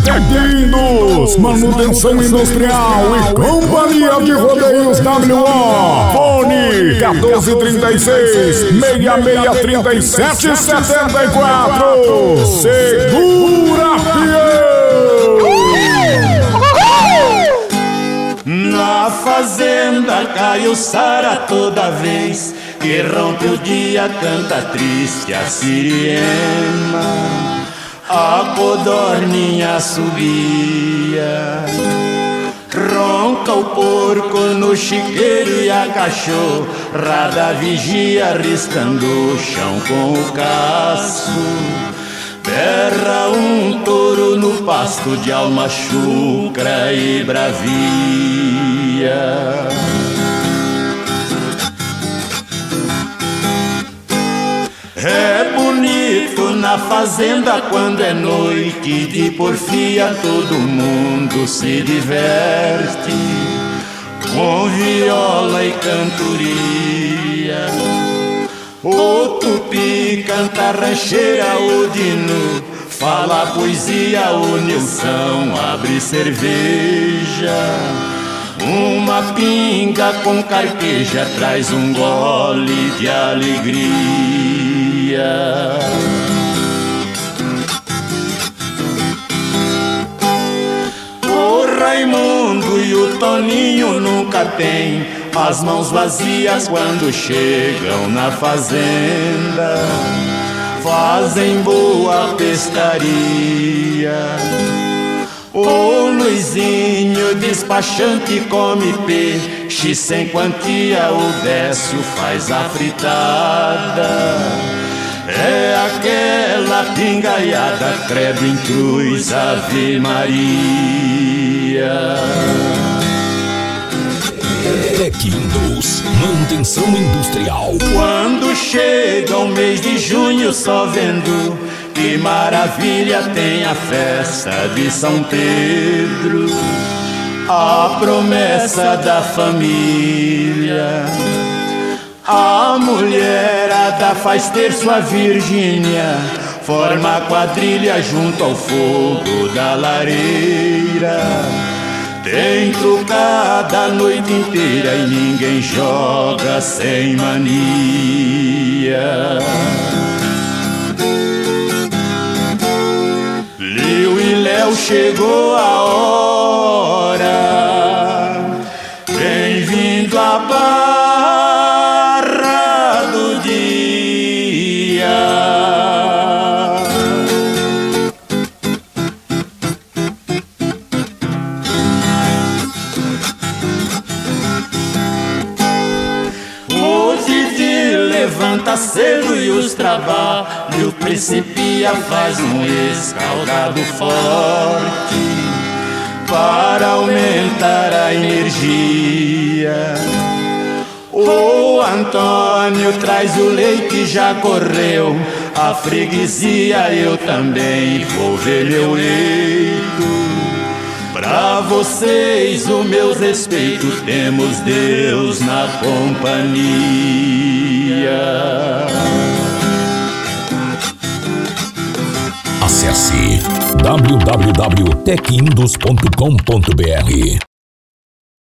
Tequinos, manutenção industrial e companhia de rodeios WO. Fone 1436-6637-74. Segura, Na fazenda cai o Sara toda vez que rompe o dia, canta triste a siriema. A codorninha subia, ronca o porco no chiqueiro e a cachorrada vigia, riscando o chão com o casco. Berra um touro no pasto de alma chucra e bravia. É bonito na fazenda quando é noite de porfia, todo mundo se diverte com viola e cantoria. O tupi canta rancheira, o dino fala poesia, o Nilson abre cerveja. Uma pinga com carqueja traz um gole de alegria. O Raimundo e o Toninho nunca têm as mãos vazias quando chegam na fazenda. Fazem boa pescaria. O Luizinho despachante come peixe sem quantia, o Décio faz a fritada. É aquela pingaiada, credo em cruz, Ave Maria. Tequinos, manutenção industrial. Quando chega o mês de junho, só vendo que maravilha tem a festa de São Pedro, a promessa da família. A mulherada faz ter sua Virgínia, forma quadrilha junto ao fogo da lareira. Tem trucada a noite inteira e ninguém joga sem mania. Liu e Léo, chegou a hora. Bem-vindo à barra do dia. O Didi levanta cedo e os trabalhos principia, faz um escaldado forte para aumentar a energia. O Antônio traz o leite, já correu a freguesia, eu também vou ver meu eito. Pra vocês o meu respeito, temos Deus na companhia. Acesse www.tequindos.com.br